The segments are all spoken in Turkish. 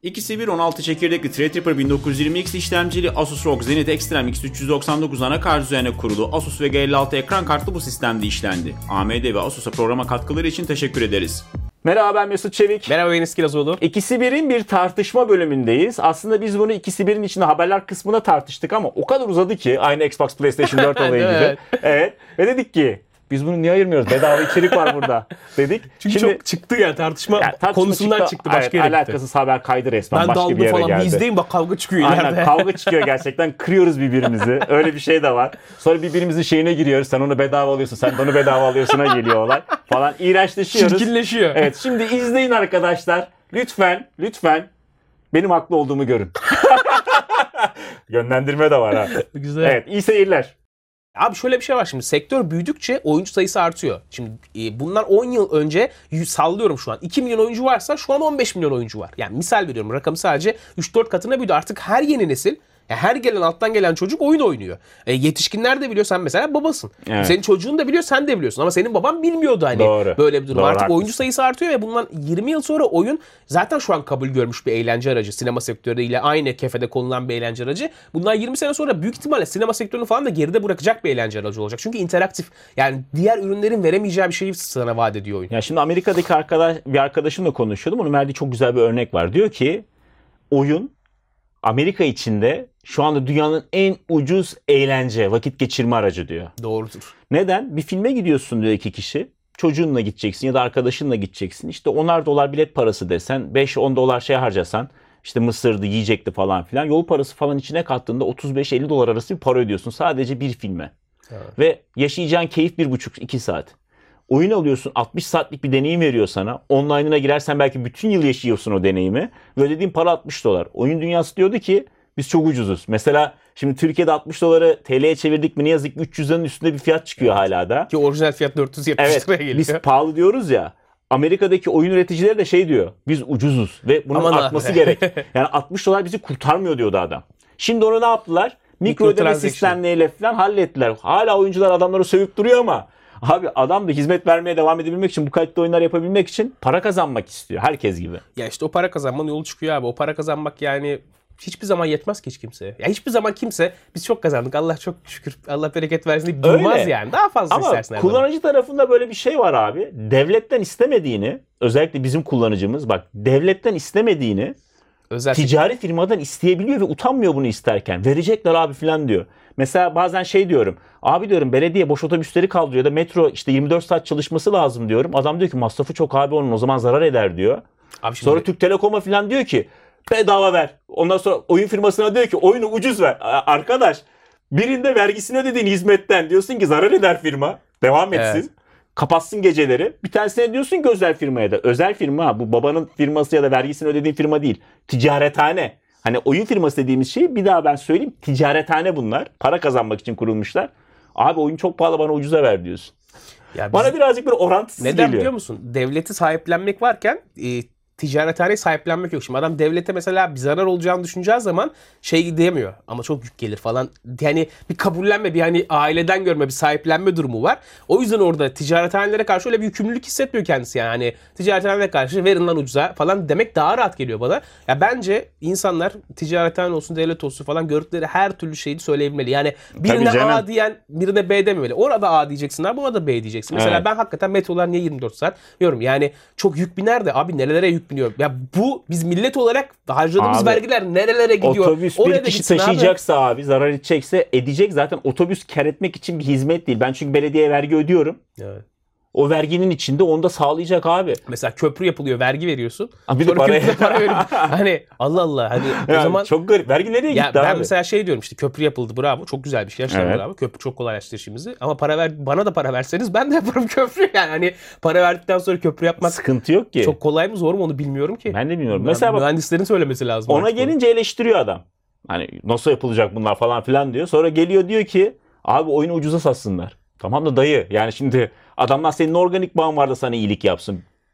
İkisi bir 16 çekirdekli Threadripper 1920X işlemcili Asus ROG Zenith Extreme X399 anakart üzerine kurulu Asus VG 56 ekran kartlı bu sistemde işlendi. AMD ve Asus'a programa katkıları için teşekkür ederiz. Merhaba, ben Mesut Çevik. Merhaba, Enis Kilazoğlu. İkisi birin bir tartışma bölümündeyiz. Aslında biz bunu ikisi birin içinde haberler kısmına tartıştık ama o kadar uzadı ki aynı Xbox PlayStation 4 olayı gibi. Evet. Ve dedik ki biz bunu niye ayırmıyoruz? Bedava içerik var burada dedik. Çünkü şimdi, çok çıktı yani tartışma konusundan çıktı. Başka yere gitti. Alakasız haber kaydı resmen. Ben başka bir yere falan. geldi. İzleyin bak, kavga çıkıyor ileride. Aynen, kavga çıkıyor gerçekten. Kırıyoruz birbirimizi. Öyle bir şey de var. Sonra birbirimizin şeyine giriyoruz. Sen onu bedava alıyorsun, sen de onu bedava alıyorsun'a geliyor olay falan. İğrençleşiyoruz. Çirkinleşiyor. Evet, şimdi izleyin arkadaşlar. Lütfen benim haklı olduğumu görün. Yönlendirme de var ha. Güzel. Evet, iyi seyirler. Abi şöyle bir şey var şimdi. Sektör büyüdükçe oyuncu sayısı artıyor. Şimdi bundan 10 yıl önce sallıyorum şu an. 2 milyon oyuncu varsa şu an 15 milyon oyuncu var. Yani misal veriyorum, rakamı sadece 3-4 katına büyüdü. Artık her yeni nesil, her gelen alttan gelen çocuk oyun oynuyor. Yetişkinler de biliyor, sen mesela babasın. Evet. Senin çocuğun da biliyor, sen de biliyorsun. Ama senin baban bilmiyordu hani. Doğru. Böyle bir durum. Doğru, artık haklısın. oyuncu sayısı artıyor ve bundan 20 yıl sonra oyun zaten şu an kabul görmüş bir eğlence aracı. Sinema sektörüyle aynı kefede konulan bir eğlence aracı. Bundan 20 sene sonra büyük ihtimalle sinema sektörünü falan da geride bırakacak bir eğlence aracı olacak. Çünkü interaktif. Yani diğer ürünlerin veremeyeceği bir şeyi sana vaat ediyor oyun. Ya şimdi Amerika'daki bir arkadaşımla konuşuyordum. Onun verdiği çok güzel bir örnek var. Diyor ki oyun Amerika içinde şu anda dünyanın en ucuz eğlence, vakit geçirme aracı diyor. Doğrudur. Neden? Bir filme gidiyorsun diyor 2 kişi. Çocuğunla gideceksin ya da arkadaşınla gideceksin. İşte $10 bilet parası desen, 5-10 dolar şey harcasan, işte mısırdı, yiyecekti falan filan. Yol parası falan içine kattığında 35-50 dolar arası bir para ödüyorsun sadece bir filme. Evet. Ve yaşayacağın keyif 1,5-2 saat. Oyun alıyorsun, 60 saatlik bir deneyim veriyor sana. Online'ına girersen belki bütün yıl yaşıyorsun o deneyimi. Ve ödediğin para 60 dolar. Oyun dünyası diyordu ki biz çok ucuzuz. Mesela şimdi Türkiye'de 60 doları TL'ye çevirdik mi ne yazık ki 300 liranın üstünde bir fiyat çıkıyor hala da. Ki orijinal fiyat 470 liraya geliyor. Biz pahalı diyoruz ya. Amerika'daki oyun üreticileri de şey diyor. Biz ucuzuz ve bunun artması gerek. Yani 60 dolar bizi kurtarmıyor diyordu adam. Şimdi onu ne yaptılar? Mikro ödeme sistemleriyle falan hallettiler. Hala oyuncular adamları sövüp duruyor ama abi adam da hizmet vermeye devam edebilmek için, bu kaliteli oyunlar yapabilmek için para kazanmak istiyor. Herkes gibi. Ya işte o para kazanmanın yolu çıkıyor abi. O para kazanmak yani hiçbir zaman yetmez ki hiç kimseye. Ya hiçbir zaman kimse biz çok kazandık, Allah çok şükür, Allah bereket versin deyip durmaz yani. Daha fazla istersin. Ama kullanıcı tarafında böyle bir şey var abi. Devletten istemediğini, özellikle bizim kullanıcımız bak devletten istemediğini ticari firmadan isteyebiliyor ve utanmıyor bunu isterken. Verecekler abi falan diyor. Mesela bazen şey diyorum. Abi diyorum belediye boş otobüsleri kaldırıyor da metro işte 24 saat çalışması lazım diyorum. Adam diyor ki masrafı çok abi onun, o zaman zarar eder diyor. Abi şimdi... Sonra Türk Telekom'a falan diyor ki bedava ver. Ondan sonra oyun firmasına diyor ki oyunu ucuz ver. Arkadaş birinde vergisini ödediğin hizmetten diyorsun ki zarar eder firma. Devam etsin. Evet. Kapatsın geceleri. Bir tanesine diyorsun ki özel firmaya da. Özel firma bu babanın firması ya da vergisini ödediğin firma değil. Ticarethane. Hani oyun firması dediğimiz şey, bir daha ben söyleyeyim, ticarethane bunlar. Para kazanmak için kurulmuşlar. Abi oyun çok pahalı, bana ucuza ver diyorsun. Ya bana birazcık böyle orantısız neden geliyor. Neden biliyor musun? Devleti sahiplenmek varken ticarethaneyi sahiplenmek yok. Şimdi adam devlete mesela bir zarar olacağını düşüneceği zaman şey diyemiyor. Ama çok yük gelir falan. Yani bir kabullenme, bir hani aileden görme, bir sahiplenme durumu var. O yüzden orada ticarethanelere karşı öyle bir yükümlülük hissetmiyor kendisi yani. Hani ticarethanelere karşı verin lan ucuza falan demek daha rahat geliyor bana. Ya bence insanlar ticarethane olsun, devlet olsun falan gördükleri her türlü şeyi söyleyebilmeli. Yani birine A diyen birine B dememeli. Orada A diyeceksinler, buna da B diyeceksin. Mesela evet. Ben hakikaten metrolar niye 24 saat diyorum. Yani çok yük biner de abi nerelere yük biniyor. Ya bu biz millet olarak harcadığımız abi, vergiler nerelere gidiyor? Otobüs bir kişi taşıyacaksa abi zarar edecekse edecek. Zaten otobüs kar etmek için bir hizmet değil. Ben çünkü belediyeye vergi ödüyorum. Evet. O verginin içinde onu da sağlayacak abi. Mesela köprü yapılıyor, vergi veriyorsun. Bir de para veriyorsun. Hani Allah Allah. Hani yani o zaman çok garip. Vergi nereye gitti abi? Ben mesela şey diyorum işte köprü yapıldı, bravo. Çok güzel bir şey. Gerçekten evet. Bravo. Köprü çok kolaylaştırır işimizi. Ama bana da para verseniz ben de yaparım köprü. Yani hani para verdikten sonra köprü yapmak sıkıntı yok ki. Çok kolay mı zor mu onu bilmiyorum ki. Ben de bilmiyorum. Mesela mühendislerin söylemesi lazım. Ona gelince eleştiriyor adam. Hani nasıl yapılacak bunlar falan filan diyor. Sonra geliyor diyor ki abi oyunu ucuza satsınlar. Tamam da dayı yani şimdi adamlar senin organik bağın var da sana iyilik yapsın.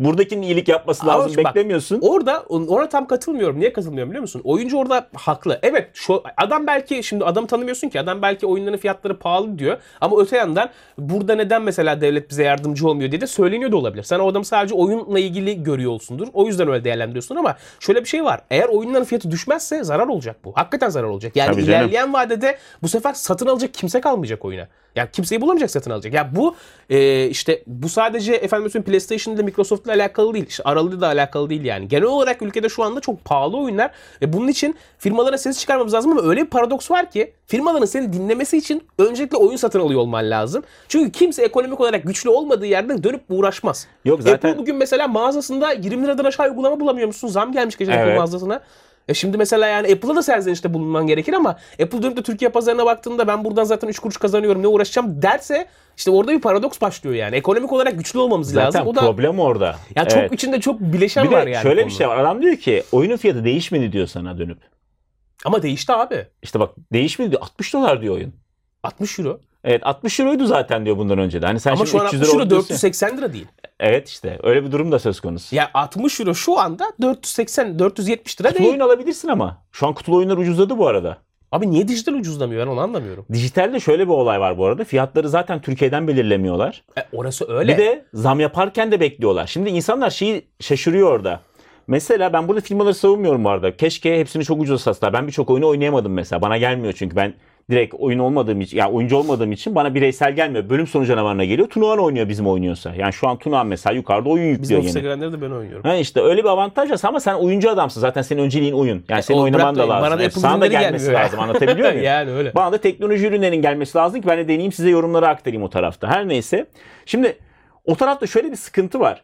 Buradakinin iyilik yapması Ama lazım. Beklemiyorsun. Ona tam katılmıyorum. Niye katılmıyorum biliyor musun? Oyuncu orada haklı. Evet şu adam belki şimdi adamı tanımıyorsun ki. Adam belki oyunların fiyatları pahalı diyor. Ama öte yandan burada neden mesela devlet bize yardımcı olmuyor diye de söyleniyor da olabilir. Sen o adamı sadece oyunla ilgili görüyor olsundur. O yüzden öyle değerlendiriyorsun ama şöyle bir şey var. Eğer oyunların fiyatı düşmezse zarar olacak bu. Hakikaten zarar olacak. Yani Tabii canım. ilerleyen vadede bu sefer satın alacak kimse kalmayacak oyuna. Yani kimseyi bulamayacak satın alacak. Ya bu işte bu sadece efendim PlayStation'da Microsoft'la alakalı değil. İşte aralığı da alakalı değil yani. Genel olarak ülkede şu anda çok pahalı oyunlar ve bunun için firmalara ses çıkarmamız lazım ama öyle bir paradoks var ki firmaların seni dinlemesi için öncelikle oyun satın alıyor olman lazım. Çünkü kimse ekonomik olarak güçlü olmadığı yerde dönüp uğraşmaz. Yok zaten. Apple bugün mesela mağazasında 20 liradan aşağı uygulama bulamıyor musun? Zam gelmiş geçen Apple Evet. mağazasına. Şimdi mesela yani Apple'a da serzenişte bulunman gerekir ama Apple dönüp de Türkiye pazarına baktığında ben buradan zaten 3 kuruş kazanıyorum ne uğraşacağım derse işte orada bir paradoks başlıyor yani. Ekonomik olarak güçlü olmamız lazım. Zaten O da problem orada. ya çok içinde çok bileşen Bir var de yani. şöyle bir konuda. şey var. Adam diyor ki oyunun fiyatı değişmedi diyor sana dönüp. Ama değişti abi. İşte bak değişmedi diyor. 60 dolar diyor oyun. 60 euro. Evet 60 euroydu zaten diyor bundan önce de. Hani sen Ama şimdi şu an 300 60 lira euro oldu diyorsun. 480 lira değil. Evet işte öyle bir durum da söz konusu. Ya 60 euro şu anda 480 470 lira Kutulu değil. oyun alabilirsin ama. Şu an kutulu oyunlar ucuzladı bu arada. Abi niye dijital ucuzlamıyor ben onu anlamıyorum. Dijitalde şöyle bir olay var bu arada. Fiyatları zaten Türkiye'den belirlemiyorlar. Orası öyle. Bir de zam yaparken de bekliyorlar. Şimdi insanlar şeyi şaşırıyor orada. Mesela ben burada firmaları savunmuyorum bu arada. Keşke hepsini çok ucuz satsalar. Ben birçok oyunu oynayamadım mesela. Bana gelmiyor çünkü ben direkt oyun olmadığım için, yani oyuncu olmadığım için bana bireysel gelmiyor. Bölüm sonu canavarına geliyor. Tunağan oynuyor bizim oynuyorsa. Yani şu an Tunağan mesela yukarıda oyun Bizim yüklüyor ofise yeni. girenleri de ben oynuyorum. Ha işte öyle bir avantaj var ama sen oyuncu adamsın. Zaten senin önceliğin oyun. Yani senin o oynaman bırak da da lazım. bana da Evet, Apple sana da ürünleri gelmesi gelmiyor ya. lazım. Anlatabiliyor muyum? Yani öyle. Bana da teknoloji ürünlerinin gelmesi lazım ki ben de deneyeyim size yorumları aktarayım o tarafta. Her neyse. Şimdi o tarafta şöyle bir sıkıntı var.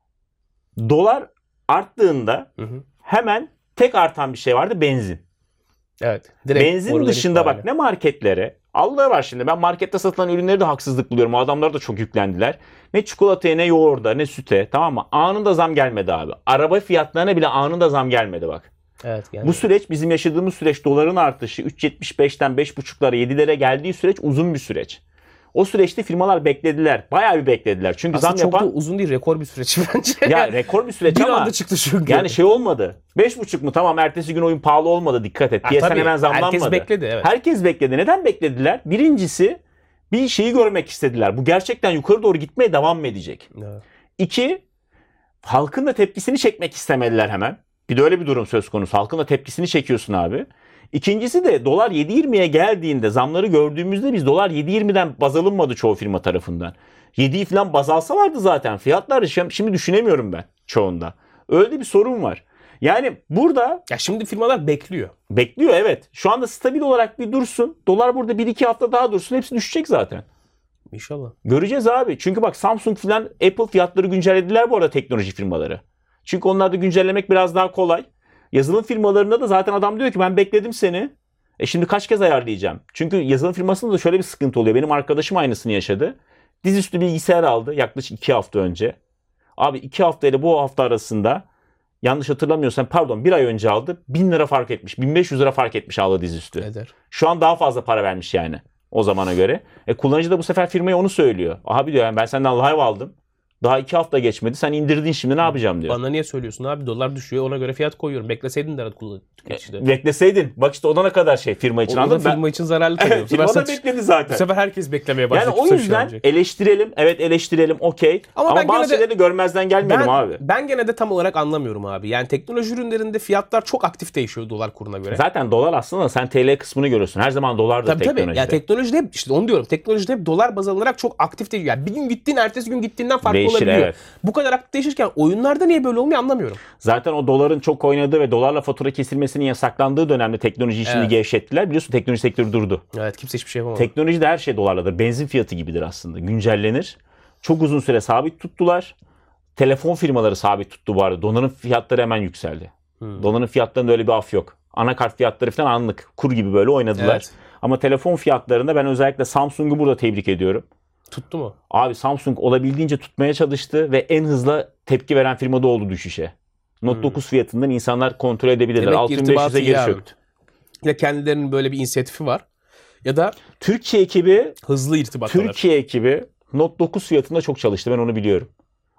Dolar arttığında hemen tek artan bir şey vardı, benzin. Evet. Direkt Benzin organik dışında hali. bak ne marketlere, Allah var şimdi ben markette satılan ürünleri de haksızlık buluyorum. O adamlar da çok yüklendiler. Ne çikolataya ne yoğurda ne süte, tamam mı? Anında zam gelmedi abi. Araba fiyatlarına bile anında zam gelmedi bak. Evet, yani. Bu süreç bizim yaşadığımız süreç, doların artışı 3.75'ten 5.5'lara 7'lere geldiği süreç uzun bir süreç. O süreçte firmalar beklediler. Bayağı bir beklediler. Çünkü Aslında zam çok yapan... da uzun değil, rekor bir süreç bence. Ya rekor bir süreç bir ama... anda çıktı çünkü. Yani şey olmadı. 5.5 mu? Tamam ertesi gün oyun pahalı olmadı. Dikkat et. Piyasan tabii. hemen zamlanmadı. Herkes bekledi, evet. Herkes bekledi. Neden beklediler? Birincisi bir şeyi görmek istediler. Bu gerçekten yukarı doğru gitmeye devam mı edecek? Evet. 2. Halkın da tepkisini çekmek istemediler hemen. Bir de öyle bir durum söz konusu. Halkın da tepkisini çekiyorsun abi. İkincisi de dolar 7.20'ye geldiğinde zamları gördüğümüzde biz dolar 7.20'den baz alınmadı çoğu firma tarafından. 7'yi falan baz alsalardı zaten fiyatlar şimdi düşünemiyorum ben çoğunda. Öyle bir sorun var. Yani burada... Ya şimdi firmalar bekliyor. Bekliyor evet. Şu anda stabil olarak bir dursun. Dolar burada 1-2 hafta daha dursun. Hepsi düşecek zaten. İnşallah. Göreceğiz abi. Çünkü bak Samsung falan Apple fiyatları güncellediler bu arada teknoloji firmaları. Çünkü onlarda güncellemek biraz daha kolay. Yazılım firmalarında da zaten adam diyor ki ben bekledim seni. Şimdi kaç kez ayarlayacağım? Çünkü yazılım firmasında da şöyle bir sıkıntı oluyor. Benim arkadaşım aynısını yaşadı. Dizüstü bilgisayar aldı yaklaşık 2 hafta önce. Abi 2 hafta ile bu hafta arasında yanlış hatırlamıyorsam pardon 1 ay önce aldı. 1000 lira fark etmiş. 1500 lira fark etmiş aldı dizüstü. Eder. Şu an daha fazla para vermiş yani o zamana göre. Kullanıcı da bu sefer firmaya onu söylüyor. Abi diyor yani ben senden live aldım. Daha 2 hafta geçmedi. Sen indirdin şimdi ne yapacağım diyor. Bana niye söylüyorsun abi? Dolar düşüyor ona göre fiyat koyuyorum. Bekleseydin de tüketicide. Bekleseydin. Bak işte o da ne kadar şey firma için O da anladın mı? firma için zararlı tabii. Bu Firma sefer da bekledi zaten. Bu sefer herkes beklemeye başladı. Yani o yüzden eleştirelim. Evet eleştirelim okey. Ama bazı şeyleri görmezden gelmeyelim abi. Ben gene de tam olarak anlamıyorum abi. Yani teknoloji ürünlerinde fiyatlar çok aktif değişiyor dolar kuruna göre. Zaten dolar aslında sen TL kısmını görüyorsun. Her zaman dolar da tabii, teknolojide. Tabii. Yani teknolojide hep işte onu diyorum. Teknolojide hep dolar baz alınarak çok aktif değişiyor. Yani bir gün gittiğin ertesi gün gittiğinden farklı Değişir, olabiliyor. evet. Bu kadar aktif değişirken oyunlarda niye böyle olmuyor anlamıyorum. Zaten o doların çok oynadığı ve dolarla fatura kesilmesinin yasaklandığı dönemde teknoloji işini gevşettiler. Biliyorsun teknoloji sektörü durdu. Evet kimse hiçbir şey yapamadı. Teknolojide her şey dolarladır. Benzin fiyatı gibidir aslında. Güncellenir. Çok uzun süre sabit tuttular. Telefon firmaları sabit tuttu bu arada. Donanım fiyatları hemen yükseldi. Donanım fiyatlarında öyle bir af yok. Anakart fiyatları falan anlık. Kur gibi böyle oynadılar. Evet. Ama telefon fiyatlarında ben özellikle Samsung'u burada tebrik ediyorum. Tuttu mu? Abi Samsung olabildiğince tutmaya çalıştı ve en hızlı tepki veren firmada oldu düşüşe. Note 9 fiyatından insanlar kontrol edebilirler. Demek 6500'e geri çöktü. Ya kendilerinin böyle bir inisiyatifi var. Ya da Türkiye ekibi hızlı irtibatlar. Türkiye ekibi Note 9 fiyatında çok çalıştı. Ben onu biliyorum.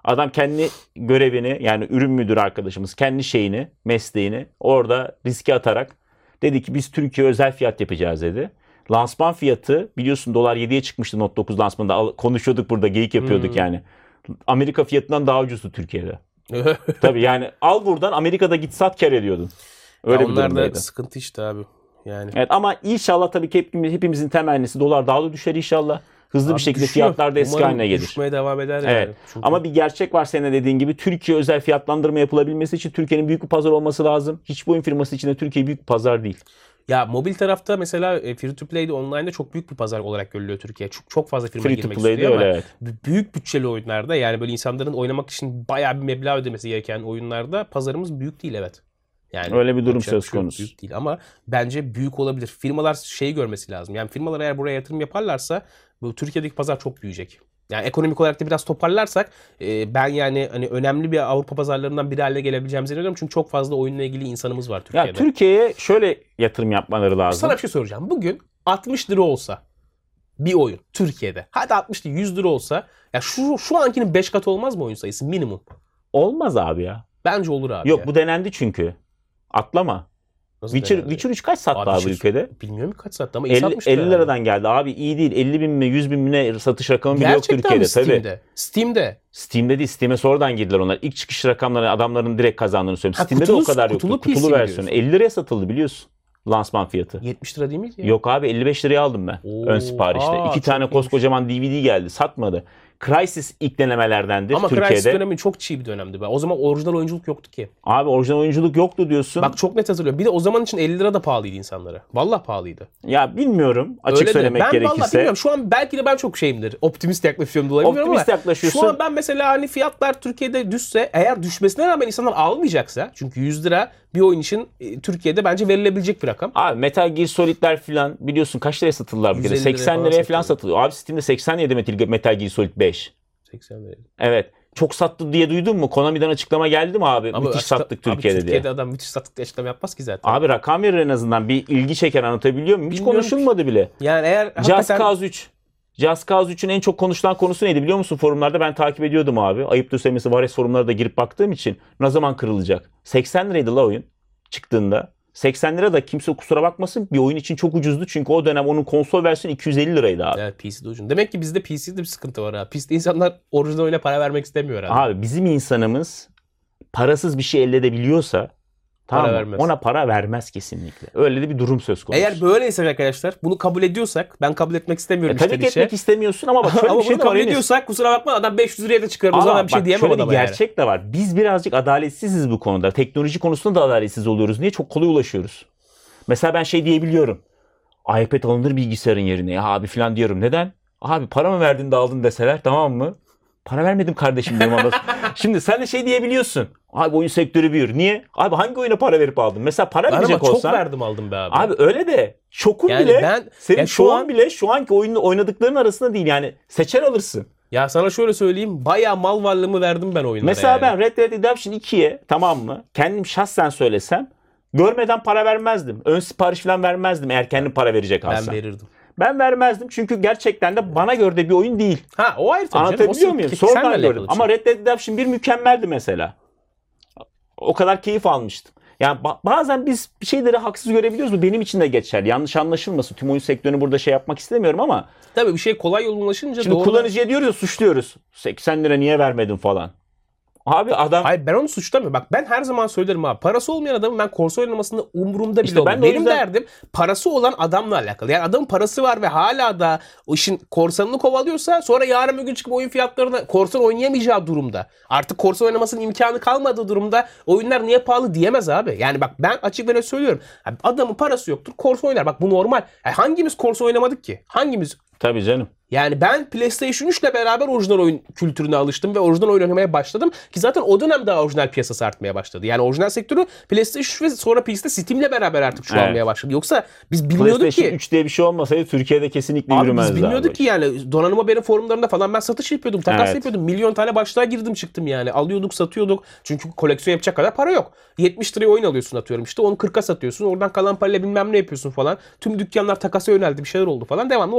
Adam kendi görevini, yani ürün müdürü arkadaşımız kendi şeyini, mesleğini orada riske atarak dedi ki biz Türkiye özel fiyat yapacağız dedi. Lansman fiyatı biliyorsun dolar 7'ye çıkmıştı Note 9 lansmanında. Konuşuyorduk burada, geyik yapıyorduk yani. Amerika fiyatından daha ucuzdu Türkiye'de. Tabii yani al buradan Amerika'da git sat kar ediyordun. Öyle bir durumdaydı. Onlar da sıkıntı işte abi. Yani. Evet ama inşallah tabii ki hepimizin temennisi dolar daha da düşer inşallah. Hızlı abi bir şekilde düşüyor. fiyatlar da eski haline gelir. Düşmeye devam eder evet. yani. Çünkü... Ama bir gerçek var senin dediğin gibi. Türkiye özel fiyatlandırma yapılabilmesi için Türkiye'nin büyük bir pazar olması lazım. Hiçbir oyun firması için de Türkiye büyük bir pazar değil. Ya mobil tarafta mesela free to play'de online'da çok büyük bir pazar olarak görülüyor Türkiye. Çok fazla firma girmek istiyor ama evet. Büyük bütçeli oyunlarda, yani böyle insanların oynamak için bayağı bir meblağ ödemesi gereken oyunlarda pazarımız büyük değil, evet. Yani öyle bir durum söz konusu. Büyük değil ama bence büyük olabilir. Firmalar şeyi görmesi lazım. Yani firmalar eğer buraya yatırım yaparlarsa bu Türkiye'deki pazar çok büyüyecek. Yani ekonomik olarak da biraz toparlarsak ben yani hani önemli bir Avrupa pazarlarından biri haline gelebileceğimize inanıyorum. Çünkü çok fazla oyunla ilgili insanımız var Türkiye'de. Ya Türkiye'ye şöyle yatırım yapmaları lazım. Sana bir şey soracağım. Bugün 60 lira olsa bir oyun Türkiye'de. Hadi 60 değil 100 lira olsa ya şu ankinin 5 katı olmaz mı oyun sayısı minimum? Olmaz abi ya. Bence olur abi. Yok ya. bu denendi çünkü. Atlama. Witcher 3 kaç sattı abi ülkede? Bilmiyorum kaç sattı ama 50 liradan geldi. Abi iyi değil. 50 bin mi 100 bin mi ne satış rakamı bile yok Türkiye'de. Gerçekten Steam'de. Steam'de değil. Steam'e sonradan girdiler onlar. İlk çıkış rakamları adamların direkt kazandığını söylüyorum. Steam'de de o kadar yoktu. Kutulu versiyonu. 50 liraya satıldı biliyorsun. Lansman fiyatı. 70 lira değil miydi ya? Yok abi 55 liraya aldım ben. Ön siparişte. 2 tane koskocaman DVD geldi. Satmadı. Crysis ilk denemelerdendir ama Türkiye'de. Ama Crysis dönemi çok çiğ bir dönemdi be. O zaman orijinal oyunculuk yoktu ki. Abi orijinal oyunculuk yoktu diyorsun. Bak çok net hatırlıyorum. Bir de o zaman için 50 lira da pahalıydı insanlara. Vallahi pahalıydı. Ya bilmiyorum açık öyle söylemek ben gerekirse. Ben vallahi bilmiyorum. Şu an belki de ben çok şeyimdir. Optimist yaklaşıyorum dolayı bilmiyorum ama. Yaklaşıyorsun. Şu an ben mesela hani fiyatlar Türkiye'de düşse, eğer düşmesine rağmen insanlar almayacaksa, çünkü 100 lira bir oyun için Türkiye'de bence verilebilecek bir rakam. Abi Metal Gear Solid'ler falan biliyorsun kaç liraya satılırlar bir kere? 80 liraya falan satılıyor. Abi Steam'de 80 liraya Metal Gear Solid 5. 80 liraya. Evet. Çok sattı diye duydun mu? Konami'den açıklama geldi mi abi? Müthiş sattık Türkiye'de diye. Türkiye'de adam müthiş sattık diye açıklama yapmaz ki zaten. Abi rakam verir en azından. Bir ilgi çeker, anlatabiliyor muyum? Hiç konuşulmadı bile. Yani eğer Just Cause 3. Just Cause 3'ün en çok konuşulan konusu neydi biliyor musun? Forumlarda ben takip ediyordum abi. Ayıptır söylemesi Vares forumlara da girip baktığım için. Ne zaman kırılacak? 80 liraydı la oyun çıktığında. 80 lira da kimse kusura bakmasın bir oyun için çok ucuzdu. Çünkü o dönem onun konsol versiyonu 250 liraydı abi. Evet PC'de ucuz. Demek ki bizde PC'de bir sıkıntı var ha. PC'de insanlar orijinal oyuna para vermek istemiyor herhalde. Abi bizim insanımız parasız bir şey elde edebiliyorsa tamam ona para vermez kesinlikle. Öyle de bir durum söz konusu. Eğer böyleyse arkadaşlar bunu kabul ediyorsak, ben kabul etmek istemiyorum. Tabii ki etmek istemiyorsun ama bak şöyle ama bir şey bunu kabul ediyorsak kusura bakma adam 500 liraya da çıkarır. O zaman bir şey diyemem adama. Şöyle bir gerçek de var. Biz birazcık adaletsiziz bu konuda. Teknoloji konusunda da adaletsiz oluyoruz. Niye? Çok kolay ulaşıyoruz. Mesela ben şey diyebiliyorum. iPad alınır bilgisayarın yerine ya abi falan diyorum. Neden? Abi para mı verdin de aldın deseler tamam mı? Para vermedim kardeşim diyorum. Şimdi sen de şey diyebiliyorsun. Abi oyun sektörü büyür. Niye? Abi hangi oyuna para verip aldın? Mesela para verecek olsan. Çok verdim aldım be abi. Abi öyle de şokun yani bile senin şu an bile şu anki oyunu oynadıkların arasında değil. Yani seçer alırsın. Ya sana şöyle söyleyeyim. Bayağı mal varlığımı verdim ben oyunlara. Mesela yani. Ben Red Dead Redemption 2'ye tamam mı? Kendim şahsen söylesem görmeden para vermezdim. Ön sipariş falan vermezdim eğer kendim para verecek alsam. Ben verirdim. Ben vermezdim çünkü gerçekten de bana göre de bir oyun değil. Ha o ayrı tabii. Anlatabiliyor muyum? Sonradan gördüm. Ama Red Dead Redemption 1 mükemmeldi mesela. O kadar keyif almıştım. Yani bazen biz bir şeyleri haksız görebiliyoruz. Bu benim için de geçerli. Yanlış anlaşılmasın. Tüm oyun sektörünü burada şey yapmak istemiyorum ama. Tabii bir şey kolay yoluna ulaşınca şimdi kullanıcıya diyoruz ya suçluyoruz. 80 lira niye vermedin falan. Abi adam... Hayır ben onu suçlamıyorum. Bak ben her zaman söylerim abi. Parası olmayan adamın ben korsa oynamasında umurumda bile olmuyor. Benim yüzden... derdim parası olan adamla alakalı. Yani adamın parası var ve hala da o işin korsanını kovalıyorsa sonra yarın bir gün çıkıp oyun fiyatlarına korsan oynayamayacağı durumda. Artık korsan oynamasının imkanı kalmadığı durumda oyunlar niye pahalı diyemez abi. Yani bak ben açık ve net söylüyorum. Abi, adamın parası yoktur korsa oynar. Bak bu normal. Yani hangimiz korsa oynamadık ki? Hangimiz? Tabii canım. Yani ben PlayStation 3 ile beraber orijinal oyun kültürüne alıştım ve orijinal oyun oynamaya başladım. Ki zaten o dönem daha orijinal piyasası artmaya başladı. Yani orijinal sektörü PlayStation 3 ve sonra PC'de Steam ile beraber artık çoğalmaya başladı. Yoksa biz bilmiyorduk PlayStation ki. 3 diye bir şey olmasaydı Türkiye'de kesinlikle yürümezdi abi. Biz bilmiyorduk ki yani. Donanım Haber'in forumlarında falan ben satış yapıyordum. Takas yapıyordum. Milyon tane başlığa girdim çıktım yani. Alıyorduk satıyorduk. Çünkü koleksiyon yapacak kadar para yok. 70 liraya oyun alıyorsun atıyorum işte. Onu 40'a satıyorsun. Oradan kalan parayla bilmem ne yapıyorsun falan. Tüm dükkanlar takasa yöneldi. Bir şeyler oldu falan. Devamlı orijinal kullanmaya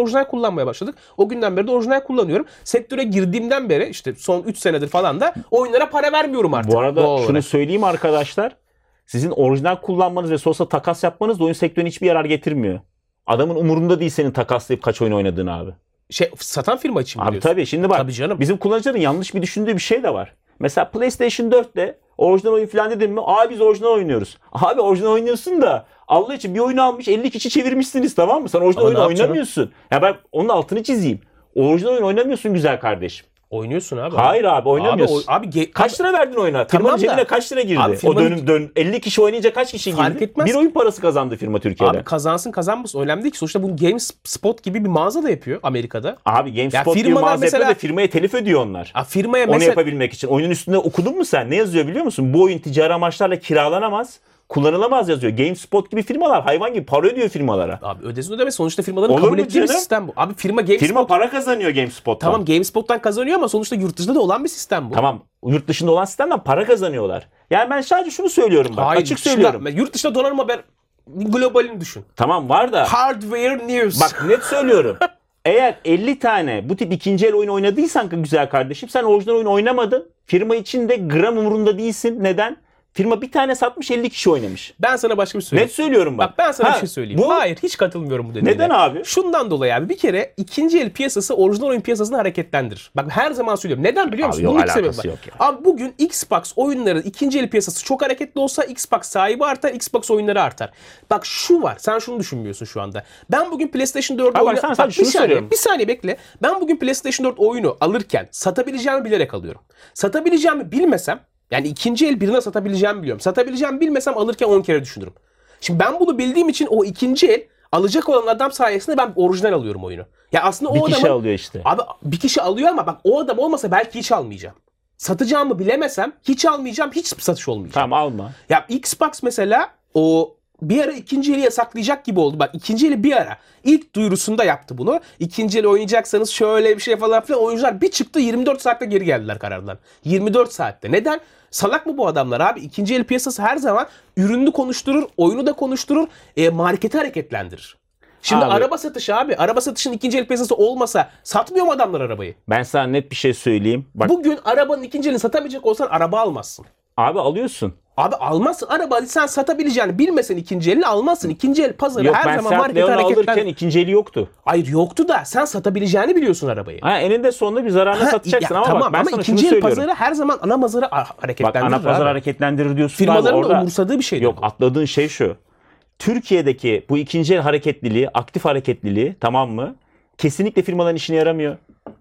kullanmaya başladık. O günden beri de orijinal kullanıyorum. Sektöre girdiğimden beri işte son 3 senedir falan da oyunlara para vermiyorum artık. Bu arada şunu söyleyeyim arkadaşlar. Sizin orijinal kullanmanız ve sonrasında takas yapmanız da oyun sektörüne hiçbir yarar getirmiyor. Adamın umurunda değil senin takaslayıp kaç oyun oynadığını abi. Satan firma için mi abi diyorsun? Tabii şimdi bak tabii canım. Bizim kullanıcıların yanlış bir düşündüğü bir şey de var. Mesela PlayStation 4'te orijinal oyun falan dedim mi? Abi biz orijinal oynuyoruz. Abi orijinal oynuyorsun da Allah için bir oyunu almış 50 kişi çevirmişsiniz, tamam mı? Sen orijinal oyun oynamıyorsun. Ya ben onun altını çizeyim. Orijinal oyun oynamıyorsun güzel kardeşim. Oynuyorsun abi. Hayır abi oynamıyorsun. Kaç lira verdin oyuna? Tamam Firmanın cebine kaç lira girdi? Abi, o dön 50 kişi oynayınca kaç kişi girdi? Fark etmez. Bir oyun parası kazandı firma Türkiye'de. Abi kazansın kazanmasın önemli değil ki. Sonuçta bunu GameSpot gibi bir mağaza da yapıyor Amerika'da. Abi GameSpot gibi mağaza yapıyor da firmaya telif ödüyor onlar. Firmaya onu yapabilmek için. Oyunun üstünde okudun mu sen? Ne yazıyor biliyor musun? Bu oyun ticari amaçlarla kiralanamaz. Kullanılamaz yazıyor. GameSpot gibi firmalar hayvan gibi para ödüyor firmalara. Abi ödesin ödeme sonuçta firmaların kabul ettiği bir sistem bu. Abi firma para kazanıyor GameSpot'tan. Tamam GameSpot'tan kazanıyor ama sonuçta yurt dışında da olan bir sistem bu. Tamam yurt dışında olan sistemden para kazanıyorlar. Yani ben sadece şunu söylüyorum bak. Hayır, açık söylüyorum. Yurt dışında donanım haber globalini düşün. Tamam var da. Hardware news. Bak net söylüyorum. Eğer 50 tane bu tip ikinci el oyun oynadıysan güzel kardeşim sen orijinal oyun oynamadın. Firma için de gram umurunda değilsin. Neden? Firma bir tane satmış 50 kişi oynamış. Ben sana başka bir şey söyleyeyim. Net söylüyorum bak. Bak ben sana bir şey söyleyeyim. Hayır hiç katılmıyorum bu dediğine. Neden abi? Şundan dolayı abi bir kere ikinci el piyasası orijinal oyun piyasasını hareketlendirir. Bak her zaman söylüyorum. Neden biliyor musun? Abi Bunun yok, alakası yok ya. Abi bugün Xbox oyunların ikinci el piyasası çok hareketli olsa Xbox sahibi artar, Xbox oyunları artar. Bak şu var. Sen şunu düşünmüyorsun şu anda. Ben bugün PlayStation 4 oyunu... Bir saniye bekle. Ben bugün PlayStation 4 oyunu alırken satabileceğimi bilerek alıyorum. Satabileceğimi bilmesem yani ikinci el birine satabileceğimi biliyorum. Satabileceğimi bilmesem alırken 10 kere düşünürüm. Şimdi ben bunu bildiğim için o ikinci el alacak olan adam sayesinde ben orijinal alıyorum oyunu. Ya aslında bir kişi alıyor işte. Abi bir kişi alıyor ama bak o adam olmasa belki hiç almayacağım. Satacağımı bilemesem hiç almayacağım, hiç satış olmayacak. Tamam alma. Ya Xbox mesela o bir ara ikinci eli yasaklayacak gibi oldu. Bak ikinci eli bir ara ilk duyurusunda yaptı bunu. İkinci eli oynayacaksanız şöyle bir şey falan filan. Oyuncular bir çıktı 24 saatte geri geldiler karardan. 24 saatte. Neden? Salak mı bu adamlar abi? İkinci el piyasası her zaman ürünü konuşturur, oyunu da konuşturur, marketi hareketlendirir. Şimdi abi, araba satışının ikinci el piyasası olmasa satmıyor mu adamlar arabayı? Ben sana net bir şey söyleyeyim. Bak, bugün arabanın ikinci elini satamayacak olsan araba almazsın. Abi alıyorsun. Abi almazsın. Araba sen satabileceğini bilmesen ikinci elini almazsın. İkinci el pazarı her zaman markete hareketlen. Alırken ikinci eli yoktu. Hayır yoktu da sen satabileceğini biliyorsun arabayı. Eninde sonunda bir zararına satacaksın ama tamam, bak ben sana ikinci el pazarı her zaman ana pazarı hareketlendirir. Bak ana pazarı hareketlendirir diyorsun. Firmaların da umursadığı bir şey. Yok atladığın şey şu. Türkiye'deki bu ikinci el hareketliliği, aktif hareketliliği tamam mı? Kesinlikle firmaların işine yaramıyor.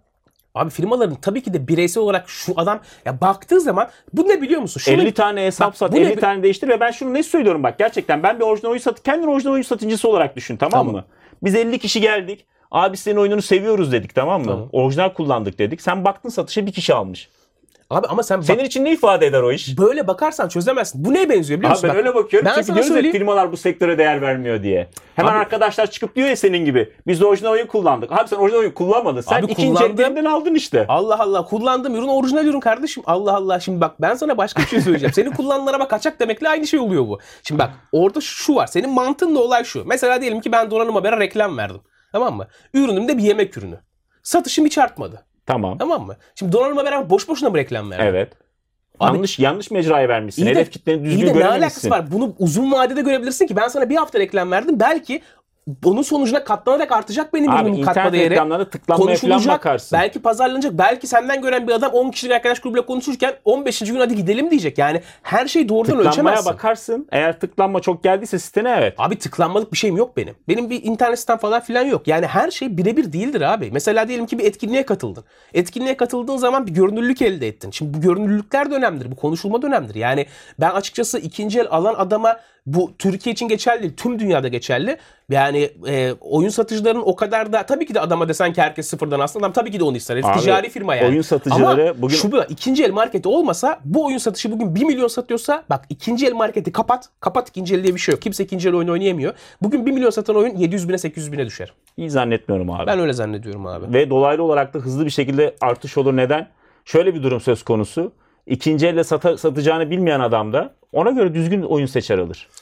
Abi firmaların tabii ki de bireysel olarak şu adam ya baktığı zaman bu ne biliyor musun? 50 tane hesap sat, 50 tane değiştir ve ben şunu ne söylüyorum bak gerçekten ben bir orijinal oyun kendini orijinal oyun satıcısı olarak düşün tamam mı? Biz 50 kişi geldik. Abi senin oyununu seviyoruz dedik tamam mı? Tamam. Orijinal kullandık dedik. Sen baktın satışa bir kişi almış. Abi ama senin için ne ifade eder o iş? Böyle bakarsan çözemezsin. Bu neye benziyor biliyor musun? Abi ben öyle bakıyorum. Çünkü diyoruz ya firmalar bu sektöre değer vermiyor diye. Hemen abi, arkadaşlar çıkıp diyor ya senin gibi. Biz de orijinal oyun kullandık. Abi sen orijinal oyun kullanmadın. Sen ikinci elinden aldın işte. Allah Allah kullandığım ürün orijinal ürün kardeşim. Allah Allah şimdi bak ben sana başka bir şey söyleyeceğim. Senin kullanılan araba kaçak demekle aynı şey oluyor bu. Şimdi bak orada şu var. Senin mantığınla olay şu. Mesela diyelim ki ben Donanım Haber'e reklam verdim. Tamam mı? Ürünüm de bir yemek ürünü. Satışım hiç artmadı. Tamam mı? Şimdi Donanım Haber'e boş boşuna mı reklam verdim? Evet. Abi, yanlış mecraya vermişsin. Hedef kitleni düzgün görememişsin. Ne alakası var? Bunu uzun vadede görebilirsin ki ben sana bir hafta reklam verdim. Belki onun sonucuna katlanarak artacak benim ürünümün katma değeri. İnternet reklamlarında tıklanmaya falan bakarsın. Belki pazarlanacak. Belki senden gören bir adam 10 kişilik arkadaş grubuyla konuşurken 15. gün hadi gidelim diyecek. Yani her şeyi doğrudan ölçemezsin. Tıklanmaya bakarsın. Eğer tıklanma çok geldiyse sitene evet. Abi tıklanmalık bir şeyim yok benim. Benim bir internet sitem falan filan yok. Yani her şey birebir değildir abi. Mesela diyelim ki bir etkinliğe katıldın. Etkinliğe katıldığın zaman bir görünürlük elde ettin. Şimdi bu görünürlükler de önemlidir. Bu konuşulma da önemlidir. Yani ben açıkçası ikinci el alan adama bu Türkiye için geçerli değil. Tüm dünyada geçerli. Yani oyun satıcıların o kadar da tabii ki de adama desen ki herkes sıfırdan aslında adam tabii ki de onu ister. Abi, ticari firma yani. Oyun satıcıları ama bugün... şu ikinci el marketi olmasa bu oyun satışı bugün 1 milyon satıyorsa bak ikinci el marketi kapat. Kapat ikinci el diye bir şey yok. Kimse ikinci el oyun oynayamıyor. Bugün 1 milyon satan oyun 700 bine 800 bine düşer. İyi zannetmiyorum abi. Ben öyle zannediyorum abi. Ve dolaylı olarak da hızlı bir şekilde artış olur. Neden? Şöyle bir durum söz konusu. İkinci elle satacağını bilmeyen adam da ona göre düzgün oyun seçer alır.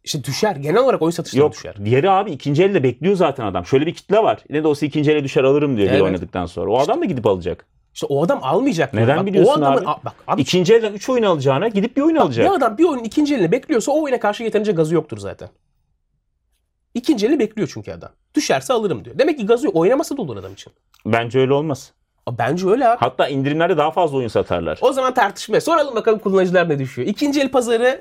İşte düşer. Genel olarak oyun satışları düşer. Diğeri abi ikinci elde bekliyor zaten adam. Şöyle bir kitle var. Ne de olsa ikinci ele düşer alırım diyor bir oynadıktan sonra. O adam da gidip alacak. İşte o adam almayacak. Neden biliyorsun abi? Abi? İkinci elden 3 oyun alacağına gidip bir oyun alacak. Bir adam bir oyunun ikinci elini bekliyorsa o oyuna karşı yeterince gazı yoktur zaten. İkinci elini bekliyor çünkü adam. Düşerse alırım diyor. Demek ki gazı yok. Oynaması da olur adam için. Bence öyle olmaz. Bence öyle abi. Hatta indirimlerde daha fazla oyun satarlar. O zaman tartışmaya soralım bakalım kullanıcılar ne düşüyor. İkinci el pazarı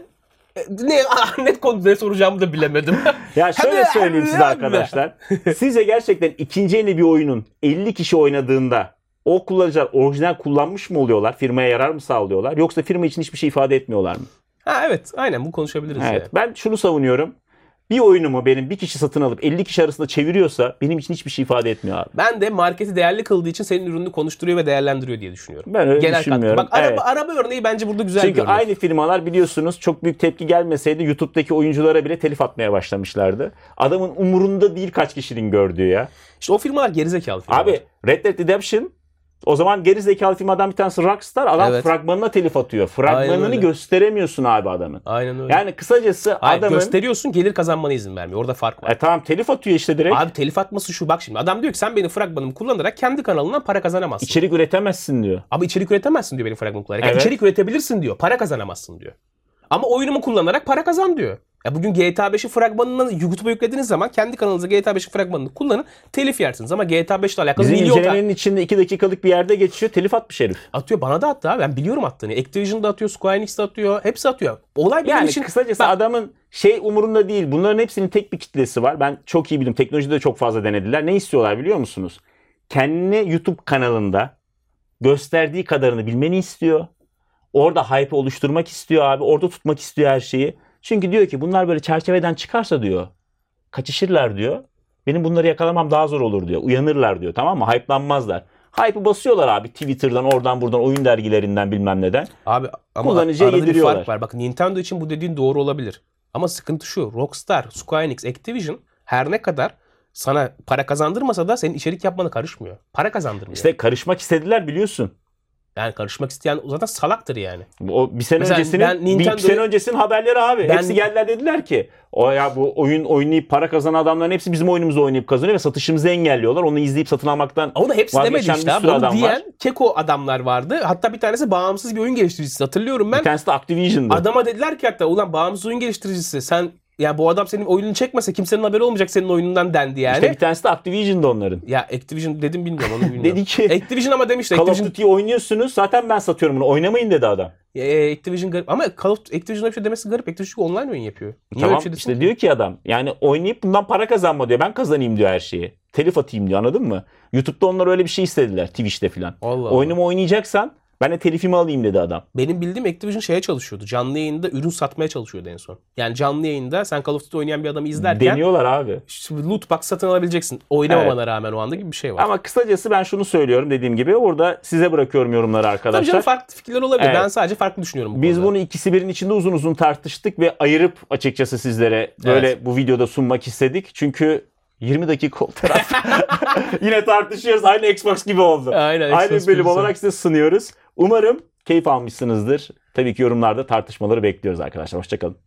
net konuda ne soracağımı da bilemedim. Ya şöyle söyleyeyim size arkadaşlar. Sizce gerçekten ikinci eli bir oyunun 50 kişi oynadığında o kullanıcılar orijinal kullanmış mı oluyorlar? Firmaya yarar mı sağlıyorlar? Yoksa firma için hiçbir şey ifade etmiyorlar mı? Ha evet, aynen bu konuşabiliriz. Evet. Yani. Ben şunu savunuyorum. Bir oyunumu benim bir kişi satın alıp 50 kişi arasında çeviriyorsa benim için hiçbir şey ifade etmiyor abi. Ben de marketi değerli kıldığı için senin ürününü konuşturuyor ve değerlendiriyor diye düşünüyorum. Ben öyle düşünmüyorum. Bak araba örneği bence burada güzel. Çünkü aynı firmalar biliyorsunuz çok büyük tepki gelmeseydi YouTube'daki oyunculara bile telif atmaya başlamışlardı. Adamın umurunda değil kaç kişinin gördüğü ya. İşte o firmalar gerizekalı firmalar. Abi Red Dead Redemption o zaman gerizekalı firmadan bir tanesi Rockstar. Adam fragmanına telif atıyor. Fragmanını gösteremiyorsun abi adamın. Aynen öyle. Yani kısacası adamın... Gösteriyorsun, gelir kazanmana izin vermiyor. Orada fark var. Tamam telif atıyor işte direkt. Abi telif atması şu, bak şimdi. Adam diyor ki sen benim fragmanımı kullanarak kendi kanalından para kazanamazsın. İçerik üretemezsin diyor. Abi içerik üretemezsin diyor benim fragmanımı kullanarak. Evet. İçerik üretebilirsin diyor. Para kazanamazsın diyor. Ama oyunumu kullanarak para kazan diyor. Ya bugün GTA 5'i fragmanını YouTube'a yüklediğiniz zaman kendi kanalınıza GTA 5'in fragmanını kullanın, telif yersiniz. Ama GTA 5 ile alakalı bizim incelemenin içinde 2 dakikalık bir yerde geçiyor. Telif atmış herif. Atıyor. Bana da attı abi. Ben biliyorum attığını. Activision'da atıyor, Square Enix'de atıyor. Hepsi atıyor. Olay benim yani için... kısacası adamın umurunda değil. Bunların hepsinin tek bir kitlesi var. Ben çok iyi biliyorum. Teknolojide de çok fazla denediler. Ne istiyorlar biliyor musunuz? Kendini YouTube kanalında gösterdiği kadarını bilmeni istiyor. Orada hype oluşturmak istiyor abi. Orada tutmak istiyor her şeyi. Çünkü diyor ki bunlar böyle çerçeveden çıkarsa diyor kaçışırlar diyor. Benim bunları yakalamam daha zor olur diyor. Uyanırlar diyor, tamam mı? Hype'lanmazlar. Hype'ı basıyorlar abi Twitter'dan, oradan buradan, oyun dergilerinden bilmem neden. Abi ama kullanıcıya arada yediriyorlar. bir fark var. Bak Nintendo için bu dediğin doğru olabilir. Ama sıkıntı şu. Rockstar, Square Enix, Activision her ne kadar sana para kazandırmasa da senin içerik yapmana karışmıyor. Para kazandırmıyor. İşte karışmak istediler biliyorsun. Yani karışmak isteyen zaten salaktır yani. O bir sene öncesinin haberleri abi. Hepsi geldiler dediler ki o ya bu oynayıp para kazanan adamların hepsi bizim oyunumuzu oynayıp kazanıyor ve satışımızı engelliyorlar. Onu izleyip satın almaktan onu hepsi demedi işte abi. Onu diyen var. keko adamlar vardı. Hatta bir tanesi bağımsız bir oyun geliştiricisi, hatırlıyorum ben. Bir tanesi de Activision'dı. Adama dediler ki hatta ulan bağımsız oyun geliştiricisi sen ya bu adam senin oyununu çekmese kimsenin haberi olmayacak senin oyunundan dendi yani. İşte bir tanesi de Activision'da onların. Ya Activision dedim bilmiyorum onu bilmiyorum. Dedi ki Activision ama demişti. Call of Duty'yi oynuyorsunuz zaten ben satıyorum bunu, oynamayın dedi adam. Activision garip ama Activision'a bir şey demesi garip. Activision çünkü online oyun yapıyor. Niye tamam şey işte diyor ki adam yani oynayıp bundan para kazanma diyor, ben kazanayım diyor her şeyi. Telif atayım diyor, anladın mı? YouTube'da onlar öyle bir şey istediler, Twitch'te falan. Oyunumu oynayacaksan ben de telifimi alayım dedi adam. Benim bildiğim Activision şeye çalışıyordu. Canlı yayında ürün satmaya çalışıyordu en son. Yani canlı yayında sen Call of Duty oynayan bir adamı izlerken deniyorlar abi. Loot box satın alabileceksin. Oynamamana rağmen o anda gibi bir şey var. Ama kısacası ben şunu söylüyorum dediğim gibi, orada size bırakıyorum yorumları arkadaşlar. Tabii canım farklı fikirler olabilir. Evet. Ben sadece farklı düşünüyorum bu Biz konuda. bunu ikisi birin içinde uzun uzun tartıştık ve ayırıp açıkçası sizlere böyle bu videoda sunmak istedik. Çünkü 20 dakika oldu taraf. Yine tartışıyoruz. Aynı Xbox gibi oldu. Aynı bölüm olarak size sunuyoruz. Umarım keyif almışsınızdır. Tabii ki yorumlarda tartışmaları bekliyoruz arkadaşlar. Hoşçakalın.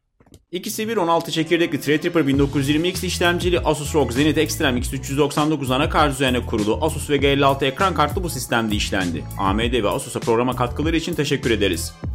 İkisi bir 16 çekirdekli Threadripper 1920X işlemcili Asus ROG Zenith Extreme X399 anakart üzerine kurulu Asus VG56 ekran kartlı bu sistemde işlendi. AMD ve Asus'a programa katkıları için teşekkür ederiz.